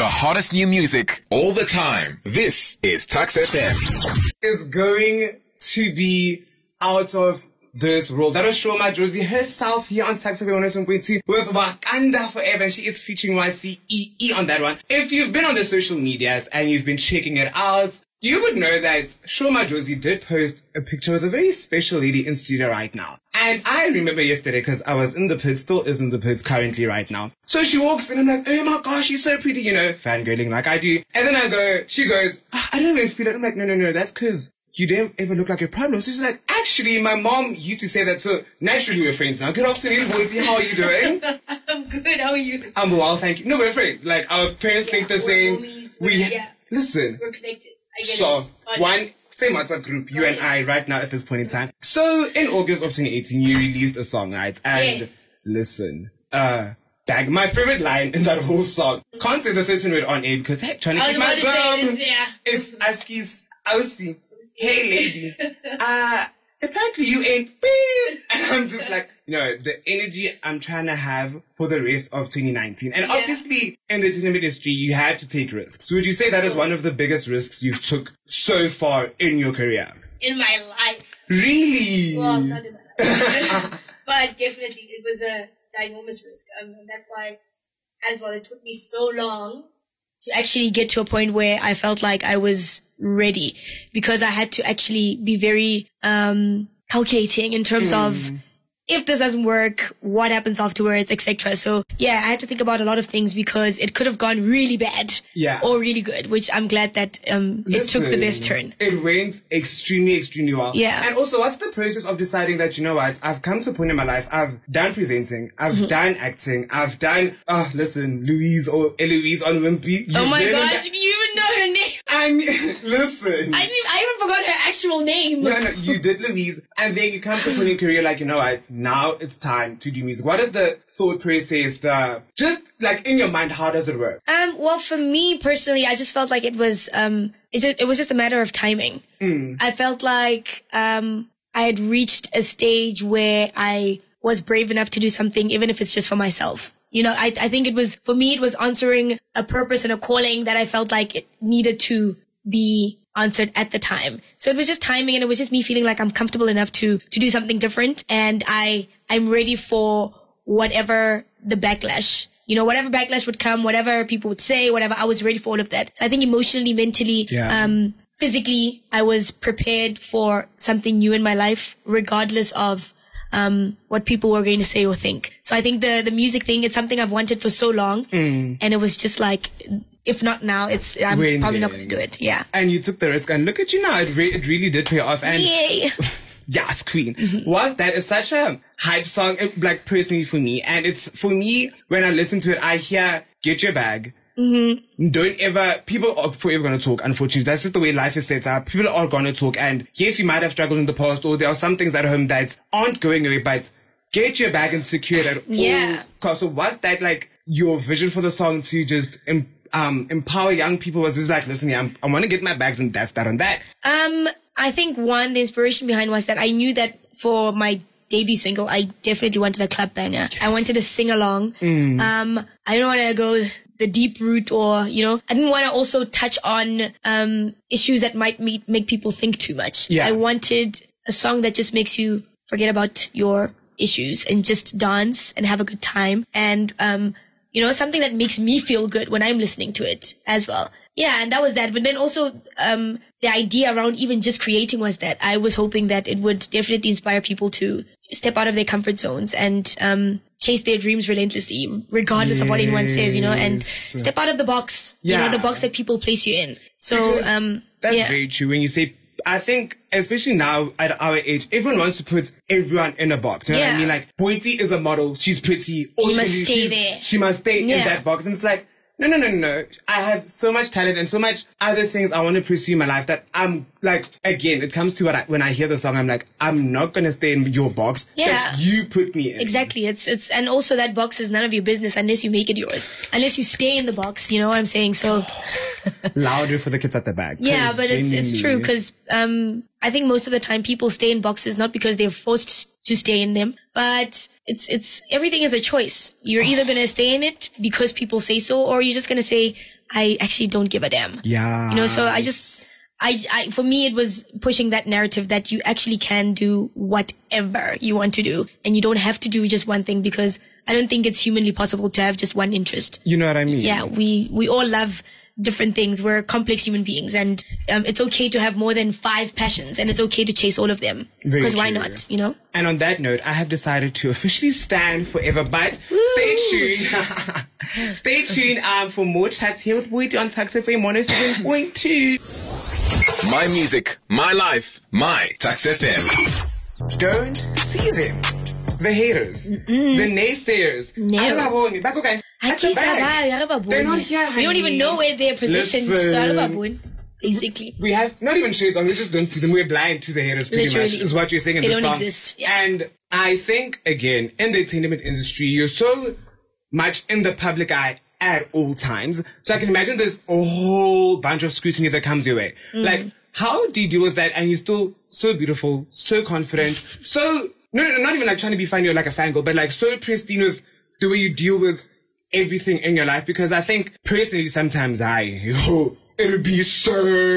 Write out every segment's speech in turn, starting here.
The hottest new music all the time. This is Tux FM. Is going to be out of this world. That was Shoma Josie herself here on Tux FM 107.2 with Wakanda Forever. And she is featuring YCEE on that one. If you've been on the social medias and you've been checking it out, you would know that Shoma Josie did post a picture with a very special lady in studio right now. And I remember yesterday because I was in the pits, still is in the pits currently right now. So she walks in and I'm like, oh my gosh, she's so pretty, you know, fangirling like I do. And then she goes, I don't even feel it. I'm like, no, that's because you don't ever look like your problem. So she's like, actually, my mom used to say that, so naturally we're friends now. Good afternoon, Boydie, how are you doing? I'm good, how are you? I'm well, thank you. No, we're friends. Like, our parents think the same. Listen. We're connected. So, same WhatsApp group, you and I, right now at this point in time. So, in August of 2018, you released a song, right? And listen, my favorite line in that whole song, can't say the certain word on air because, hey, trying to keep my job. It's Aski's Aussie. Hey, lady. Apparently you ain't beep. And I'm just like, the energy I'm trying to have for the rest of 2019. And obviously, in the entertainment industry, you had to take risks. Would you say that is one of the biggest risks you've took so far in your career? In my life. Really? Well, not in my life. But definitely, it was a ginormous risk. And that's why, as well, it took me so long to actually get to a point where I felt like I was ready, because I had to actually be very calculating in terms of if this doesn't work, what happens afterwards, etc. So I had to think about a lot of things because it could have gone really bad or really good, which I'm glad that it took the best turn. It went extremely, extremely well. Yeah. And also, what's the process of deciding that, you know what, I've come to a point in my life, I've done presenting, I've done acting, I've done, Louise or Eloise on Wimpy. Oh my gosh, you even know her name. Listen. I even forgot her actual name. No, you did Louise. And then you come to a point in your career like, you know what, now it's time to do music. What is the thought process, just like in your mind, how does it work? Well, for me personally, I just felt like it was just a matter of timing. I felt like I had reached a stage where I was brave enough to do something, even if it's just for myself. I think it was answering a purpose and a calling that I felt like it needed to be answered at the time. So it was just timing, and it was just me feeling like I'm comfortable enough to do something different, and I'm ready for whatever the backlash, whatever backlash would come, whatever people would say, whatever, I was ready for all of that. So I think emotionally, mentally, physically, I was prepared for something new in my life, regardless of what people were going to say or think. So I think the music thing, it's something I've wanted for so long, and it was just like, if not now, I'm probably not going to do it. Yeah. And you took the risk, and look at you now. It really did pay off. And yay. Yes, Queen. It's such a hype song, like personally for me. And it's, for me, when I listen to it, I hear Get Your Bag. People are forever going to talk, unfortunately. That's just the way life is set up. People are going to talk, and yes, you might have struggled in the past, or there are some things at home that aren't going away, but get your bag and secure it at all costs. So was that like your vision for the song, to just empower young people? Was just like, listen, I want to get my bags, and that's that on that? I think the inspiration behind was that I knew that for my debut single, I definitely wanted a club banger. Yes. I wanted to sing along. I didn't want to go the deep route, or, I didn't want to also touch on issues that might make people think too much. Yeah. I wanted a song that just makes you forget about your issues and just dance and have a good time. And, something that makes me feel good when I'm listening to it as well. Yeah, and that was that. But then also, the idea around even just creating was that I was hoping that it would definitely inspire people to step out of their comfort zones and chase their dreams relentlessly, regardless of what anyone says, and step out of the box, the box that people place you in. So, that's very true. When you say, I think, especially now at our age, everyone wants to put everyone in a box. You know what I mean? Like, Boydie is a model. She's pretty. You must stay there. She must stay in that box. And it's like, no. I have so much talent and so much other things I want to pursue in my life that I'm like, again, it comes to when I hear the song, I'm like, I'm not going to stay in your box that you put me in. Exactly. And also that box is none of your business unless you make it yours. Unless you stay in the box, you know what I'm saying? So. Louder for the kids at the back. Yeah, but it's true, because I think most of the time people stay in boxes not because they're forced to stay in them. But it's everything is a choice. You're either going to stay in it because people say so, or you're just going to say, I actually don't give a damn. Yeah. You know, so for me, it was pushing that narrative that you actually can do whatever you want to do, and you don't have to do just one thing, because I don't think it's humanly possible to have just one interest. You know what I mean? Yeah, we all love different things. We're complex human beings, and it's okay to have more than 5 passions, and it's okay to chase all of them. Because why not, you know? And on that note, I have decided to officially stand forever, but stay tuned. Stay tuned for more chats here with Boyd on Tax FM 107.2. My music, my life, my Tax FM. Don't see them. The haters. The naysayers. No. They're not here, honey. We don't even know where they're positioned. Listen. Basically. We have not even shades on, we just don't see them. We're blind to the haters pretty Literally. much, is what you're saying in They the don't song. exist. Yeah. And I think, again, in the entertainment industry, you're so much in the public eye at all times. So I can imagine there's a whole bunch of scrutiny that comes your way. Like, how do you deal with that? And you're still so beautiful, so confident, so, no, not even like trying to be funny or like a fangirl, but like so pristine with the way you deal with everything in your life. Because I think personally sometimes it'll be so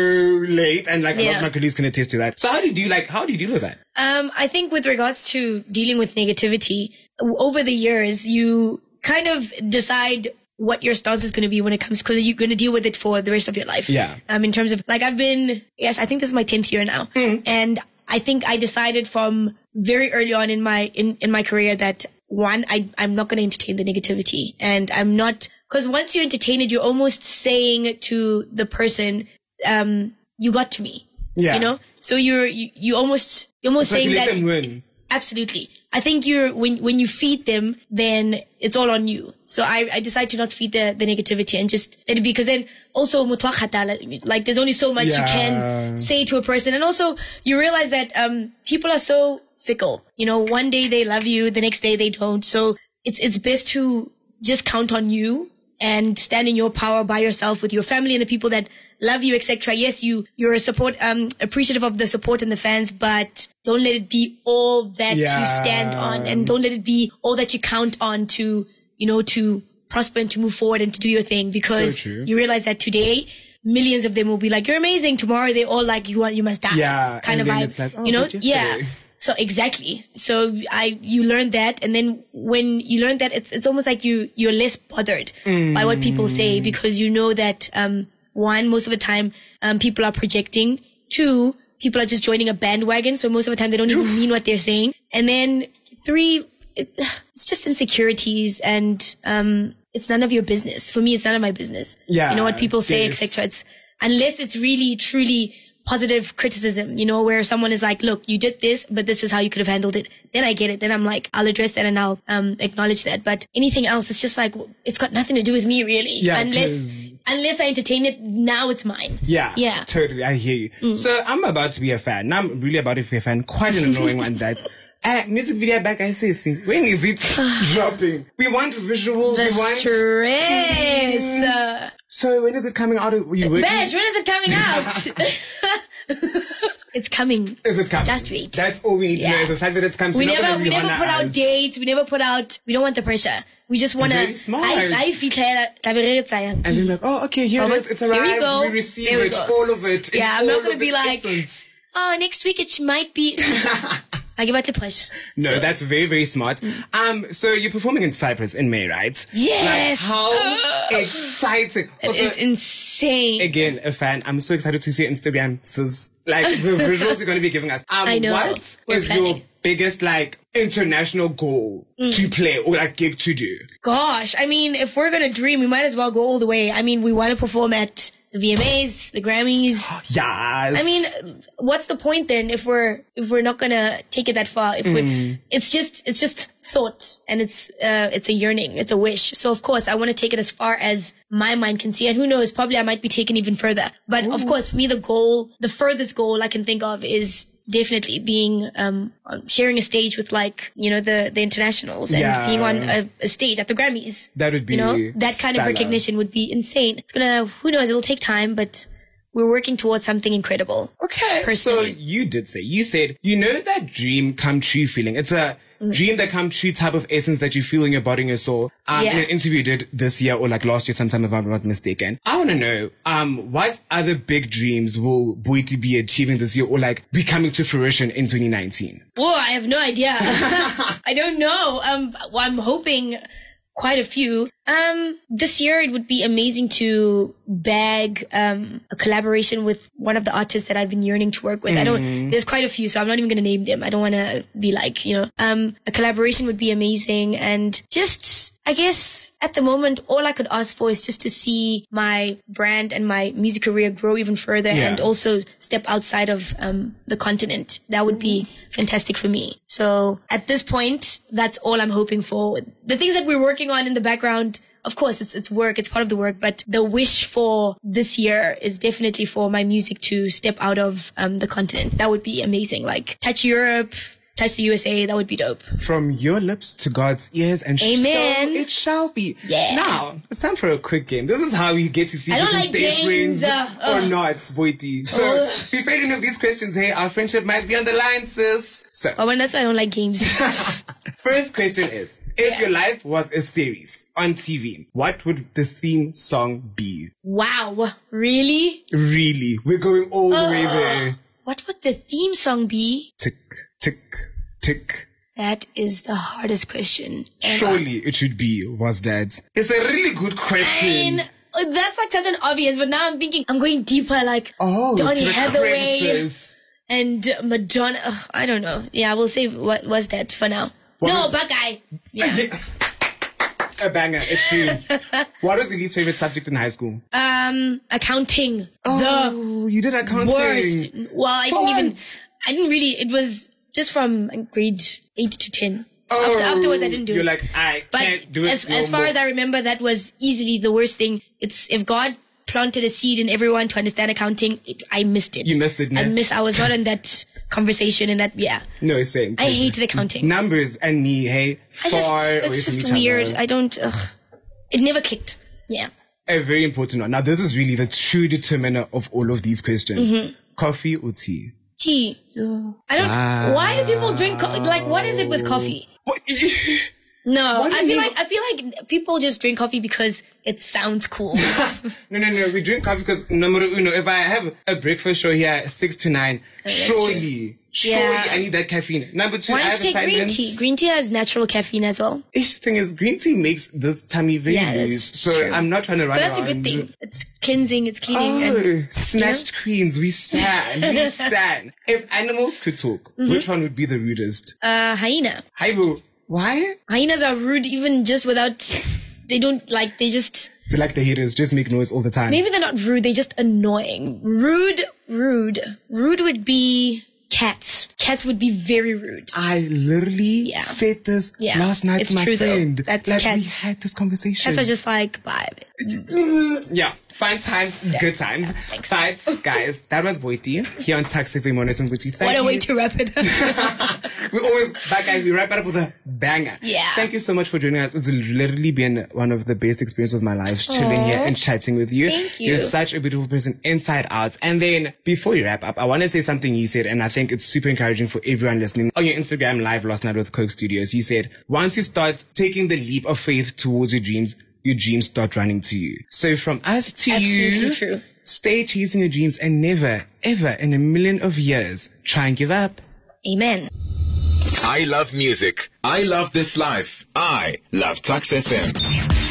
late, and like a lot of my colleagues can attest to that. So how do you deal with that? I think with regards to dealing with negativity, over the years, you kind of decide what your stance is going to be when it comes, because you're going to deal with it for the rest of your life. Yeah. In terms of, like, I think this is my 10th year now. And I think I decided from very early on in my career that, one, I'm not going to entertain the negativity. And I'm not, because once you entertain it, you're almost saying to the person, you got to me. Yeah. You know? So you're almost saying let that. them win. Absolutely. I think when you feed them, then it's all on you. So I decide to not feed the negativity and just let it be, because then also like there's only so much you can say to a person. And also you realize that people are so fickle. You know, one day they love you, the next day they don't. So it's best to just count on you and stand in your power by yourself with your family and the people that love you, etc. Yes, you're appreciative of the support and the fans, but don't let it be all that you stand on, and don't let it be all that you count on to, you know, to prosper and to move forward and to do your thing, because you realize that today millions of them will be like, you're amazing. Tomorrow they're all like, you must die. Kind of vibe. It's like, you know? Yeah. So exactly. So you learn that, and then when you learn that, it's almost like you're less bothered by what people say, because you know that one, most of the time people are projecting. 2, people are just joining a bandwagon, so most of the time they don't even mean what they're saying. And then 3, it's just insecurities, and it's none of your business. For me, it's none of my business. Yeah, you know what people say, etc. It's unless it's really truly positive criticism, you know, where someone is like, look, you did this, but this is how you could have handled it. Then I get it. Then I'm like, I'll address that and I'll acknowledge that. But anything else, it's just like, it's got nothing to do with me, really. Yeah, unless I entertain it, now it's mine. Yeah. Totally. I hear you. So I'm about to be a fan. Now I'm really about to be a fan. Quite an annoying one, that. Music video back, I say, when is it dropping? We want visuals. The stress. So when is it coming out? Bash, when is it coming out? It's coming. Is it coming? Just wait. That's all we need to know. The fact that it's coming. We never put out dates. We don't want the pressure. We just want to. Very smart. And then like, oh, okay, here it is. It's arrived. Here we go. We receive it. All of it. Yeah, I'm not going to be like, oh, next week it might be. I give out the pressure. No, that's very, very smart. So you're performing in Cyprus in May, right? Yes. Like, how exciting. It's insane. Again, a fan. I'm so excited to see your Instagram. Like, the visuals you're going to be giving us. I know. What is your biggest, like, international goal to play or, like, gig to do? Gosh, I mean, if we're going to dream, we might as well go all the way. I mean, we want to perform at the VMAs, the Grammys. Yes. I mean, what's the point then if we're not gonna take it that far? It's just thought, and it's a yearning, it's a wish. So of course I want to take it as far as my mind can see, and who knows, probably I might be taken even further. But of course, for me, the furthest goal I can think of is definitely being sharing a stage with, like, you know, the internationals, and being on a stage at the Grammys. That would be, you know, that kind of recognition would be insane. It's gonna, who knows, it'll take time, but we're working towards something incredible. Okay. Personally. So you said, that dream come true feeling. It's a dream that come true type of essence that you feel in your body and your soul. In an interview you did this year or like last year sometime if I'm not mistaken. I want to know, what other big dreams will Boity be achieving this year or like be coming to fruition in 2019? Whoa, I have no idea. I don't know. Well, I'm hoping quite a few. This year it would be amazing to bag a collaboration with one of the artists that I've been yearning to work with. There's quite a few, so I'm not even going to name them. I don't want to be like, a collaboration would be amazing. And just, I guess at the moment, all I could ask for is just to see my brand and my music career grow even further and also step outside of the continent. That would be fantastic for me. So at this point, that's all I'm hoping for. The things that we're working on in the background, of course, it's work, it's part of the work, but the wish for this year is definitely for my music to step out of the continent. That would be amazing. Like, touch Europe, touch the USA, that would be dope. From your lips to God's ears, and Amen. So it shall be. Yeah. Now, it's time for a quick game. This is how we get to see I if don't we like can stay games, friends or not, Boity. So, if any of these questions, hey, our friendship might be on the line, sis. So, well, that's why I don't like games. first question is, if your life was a series on TV, what would the theme song be? Wow, really? Really? We're going all the way there. What would the theme song be? Tick, tick, tick. That is the hardest question ever. Surely it should be Was Dad's. It's a really good question. That's like such an obvious, but now I'm thinking, I'm going deeper, like Donny to Hathaway crevices. and Madonna. I don't know. Yeah, we'll say what was that for now. Buckeye. Yeah. A banger. It's true. What was your least favorite subject in high school? Accounting. You did accounting. Worst. Well, it was just from grade 8 to 10. Afterwards, I didn't do it. You're like, I can't do it. As far as I remember, that was easily the worst thing. It's if God planted a seed in everyone to understand accounting, I missed it. You missed it, man. I was not in that conversation and that, No, same. I hated accounting. Numbers and me, hey, it's just weird. It never clicked. Yeah. A very important one. Now, this is really the true determiner of all of these questions. Coffee or tea? Tea. Why do people drink coffee? Like, what is it with coffee? No, I feel like people just drink coffee because it sounds cool. No. We drink coffee because numero uno. If I have a breakfast show here 6 to 9, surely I need that caffeine. Number 2, why don't you take green tea? Green tea has natural caffeine as well. The thing is, green tea makes this tummy very loose. So true. I'm not trying to run around. But that's a good thing. It's cleansing, it's cleaning. Snatched queens, we stand. We stand. If animals could talk, which one would be the rudest? Hyena. Haibu. Why? Hyenas are rude even just without... They just... They're like the haters, just make noise all the time. Maybe they're not rude, they're just annoying. Rude would be cats. Cats would be very rude. I literally said this last night to my friend. That's like cats. We had this conversation. Cats are just like, bye. Yeah, fine times, good times. Sides, guys, that was Boity here on Tax FM on Boity. What a way to wrap it up. We wrap it up with a banger. Yeah. Thank you so much for joining us. It's literally been one of the best experiences of my life, chilling here and chatting with you. Thank you. You're such a beautiful person inside out. And then, before we wrap up, I want to say something you said, and I think it's super encouraging for everyone listening. On your Instagram live last night with Coke Studios, you said, once you start taking the leap of faith towards your dreams start running to you. So from us to Absolutely you, true. Stay chasing your dreams and never, ever in a million of years try and give up. Amen. I love music. I love this life. I love Tax FM.